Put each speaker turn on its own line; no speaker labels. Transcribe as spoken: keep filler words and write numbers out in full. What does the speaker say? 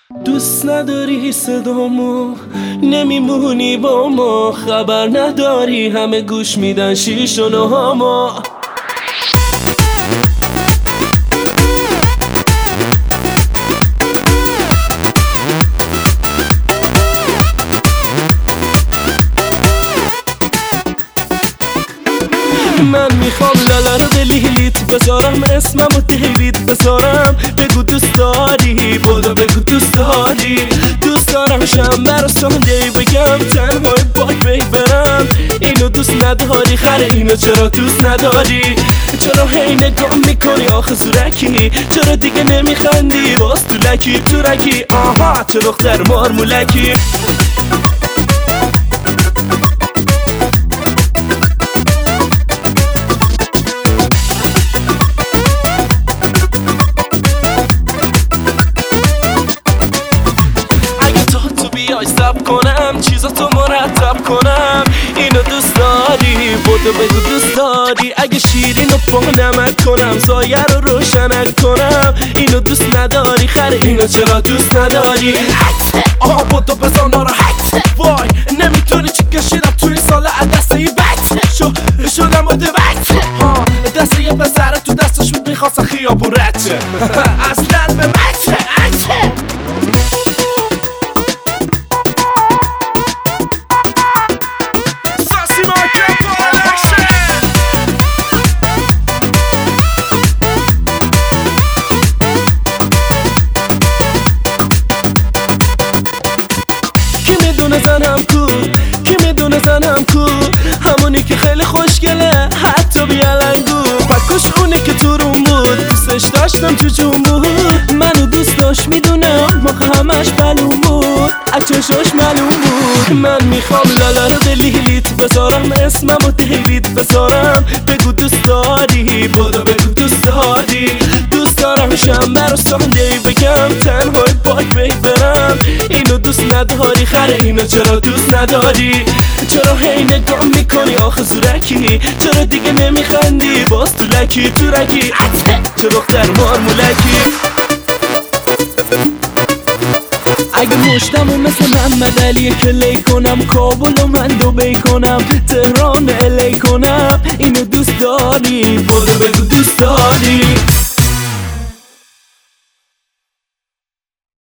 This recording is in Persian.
دوست نداری صدامو، نمیمونی با ما، خبر نداری همه گوش میدن شیش و نهامو. من میخوام لالا رو دلیت بذارم، اسمم رو دیوید بذارم. بگو دوست داری، بودا بگو دوست داری. دوست دارم شنبه رو ساندی بگم، تنهای باک بی برم. اینو دوست نداری خره، اینو چرا دوست نداری؟ چرا هی نگاه میکنی آخه زورکی؟ چرا دیگه نمیخندی باز تو لکی تو رکی؟ آها چه دختر مارمولکی. سب کنم چیزاتو مرتب کنم، اینو دوست داری؟ بودو بگو دوست داری. اگه شیرینو با نمک کنم، سایه رو روشنک کنم، اینو دوست نداری خره، اینو چرا دوست نداری؟ آها بودو بزن ناراحت، وای نمیتونی چی کشیدم توی این سال دسته ای بت شو شدم مدوت. ها دسته یه پسره تو دستش بود میخواست خیابون رد اصلا به مت زنم کو، کی میدونه زنم کو؟ همونی که خیلی خوشگله حتی بیالنگو. پکوش اونی که تو روم بود، دوستش داشتم تو جون بود. منو دوست داشت میدونم موقع همش معلوم بود، از چشاش معلوم بود. من میخوام لالا رو دلیت بذارم، اسمم رو دیوید بذارم. بگو دوست داری، بودا بگو دوست داری. دوست دارم شنبه رو ساندی بگم، تنهای باک بی برم. اینو دوست نداری خره، اینو چرا دوست نداری؟ چرا هی نگاه میکنی آخه زورکی؟ چرا دیگه نمیخندی باز تو لکی تو رکی؟ چه دختر مارمولکی. اگه مشتمو مثل محمد علی کلی کنم، کابل و من دوبی کنم، تهران الی کنم، اینو دوست داری؟ بودو بگو دوست داری.